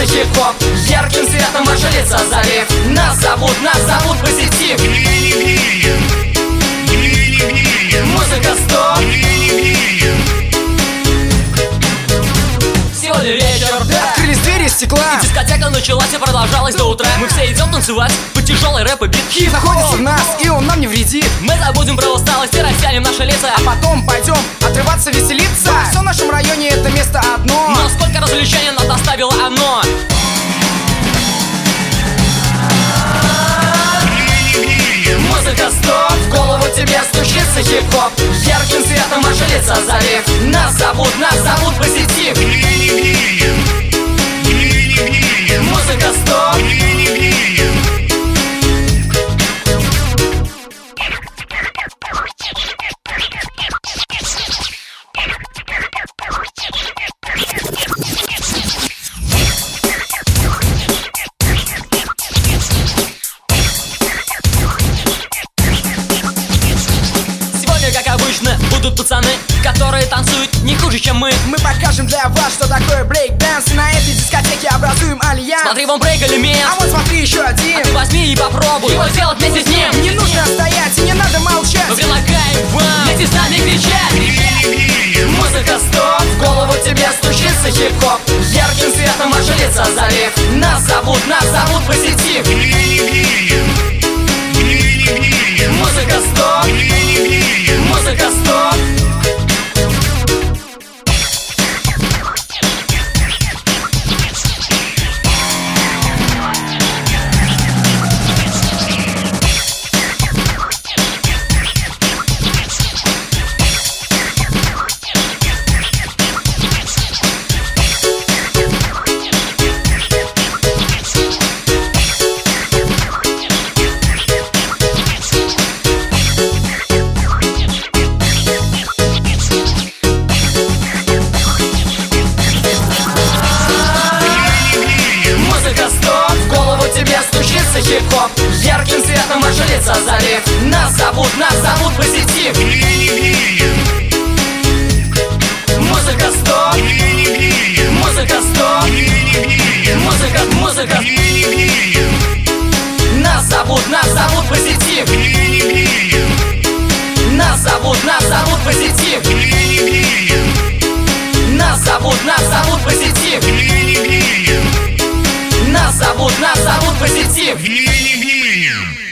случится хип-хоп. Ярким светом ваши лица залив. Нас зовут позитив. Музыка стоп. Сегодня вечер, Открылись двери из стекла, и дискотека началась и продолжалась до утра. Мы все идем танцевать под тяжелый рэп и бит. хит находится в нас, и он нам не вредит. Мы забудем про усталость и растянем наши лица. А потом пойдем отрываться, веселиться. Все в нашем районе это место одно. Но сколько развлечений нам доставило оно. Музыка стоп, в голову тебе стучится хип-хоп. Ярким светом ваши лица залив. Нас зовут позитив. Музыка стоп. Как обычно, будут пацаны, которые танцуют не хуже, чем мы. Мы покажем для вас, что такое брейк-данс. И на этой дискотеке образуем альянс. Смотри, вон брейк-элемент. А вот смотри, еще один. А ты возьми и попробуй его сделать вместе с ним. Не нужно стоять и не надо молчать. Мы предлагаем вам вместе с нами кричать. Музыка стоп, в голову тебе стучится хип-хоп. Ярким светом ваши лица залив. Нас зовут позитив. Музыка стоп. Музыка стоп. Хип-хоп, ярким светом ваши лица залив. Нас зовут позитив. Музыка стоп. Музыка стоп. Музыка. Нас зовут позитив. Нас зовут позитив. Нас зовут позитив. Нас зовут позитив.